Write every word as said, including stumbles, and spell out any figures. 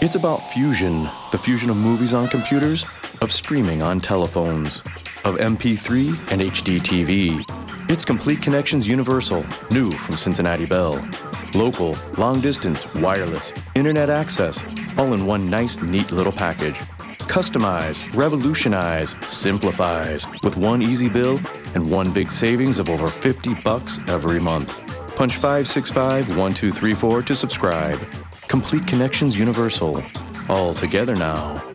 It's about fusion, the fusion of movies on computers, of streaming on telephones, of M P three and H D T V. It's Complete Connections Universal, new from Cincinnati Bell. Local, long distance, wireless, internet access, all in one nice, neat little package. Customize, revolutionize, simplifies, with one easy bill and one big savings of over fifty bucks every month. Punch five six five one two three four to subscribe. Complete Connections Universal. All together now.